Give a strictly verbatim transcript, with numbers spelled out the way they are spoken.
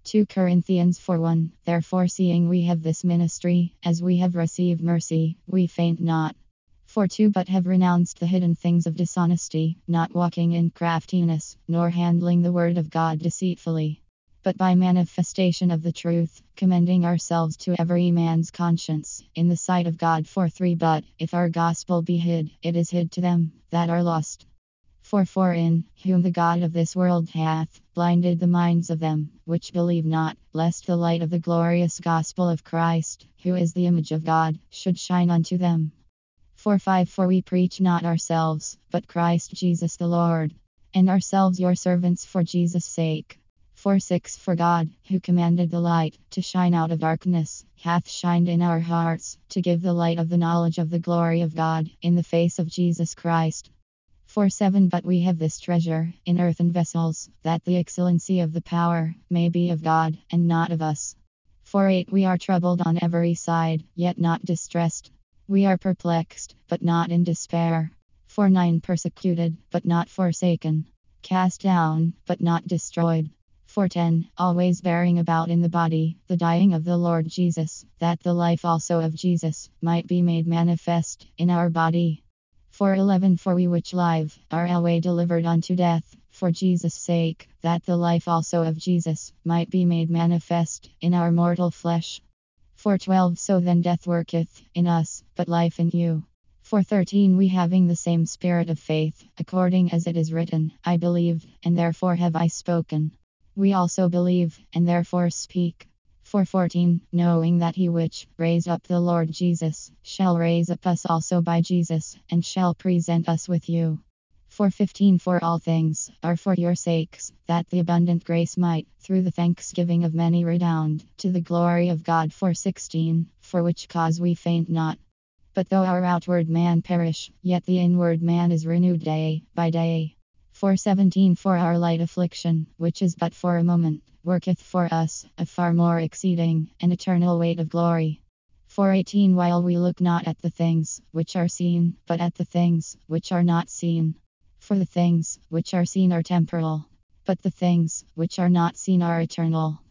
two Corinthians four one. Therefore, seeing we have this ministry, as we have received mercy, we faint not. For two but have renounced the hidden things of dishonesty, not walking in craftiness, nor handling the word of God deceitfully, but by manifestation of the truth, commending ourselves to every man's conscience, in the sight of God. For three But, if our gospel be hid, it is hid to them that are lost. For for in whom the God of this world hath blinded the minds of them which believe not, lest the light of the glorious gospel of Christ, who is the image of God, should shine unto them. For five For we preach not ourselves, but Christ Jesus the Lord, and ourselves your servants for Jesus' sake. For six For God, who commanded the light to shine out of darkness, hath shined in our hearts, to give the light of the knowledge of the glory of God in the face of Jesus Christ. For seven But we have this treasure in earthen vessels, that the excellency of the power may be of God, and not of us. For eight We are troubled on every side, yet not distressed. We are perplexed, but not in despair. For nine Persecuted, but not forsaken. Cast down, but not destroyed. For ten Always bearing about in the body the dying of the Lord Jesus, that the life also of Jesus might be made manifest in our body. For eleven For we which live are alway delivered unto death, for Jesus' sake, that the life also of Jesus might be made manifest in our mortal flesh. For twelve So then death worketh in us, but life in you. For thirteen We having the same spirit of faith, according as it is written, I believed, and therefore have I spoken. We also believe, and therefore speak. For fourteen Knowing that he which raised up the Lord Jesus shall raise up us also by Jesus, and shall present us with you. For fifteen For all things are for your sakes, that the abundant grace might, through the thanksgiving of many, redound to the glory of God. For sixteen For which cause we faint not. But though our outward man perish, yet the inward man is renewed day by day. For seventeen For our light affliction, which is but for a moment, worketh for us a far more exceeding and eternal weight of glory. For eighteen While we look not at the things which are seen, but at the things which are not seen. For the things which are seen are temporal, but the things which are not seen are eternal.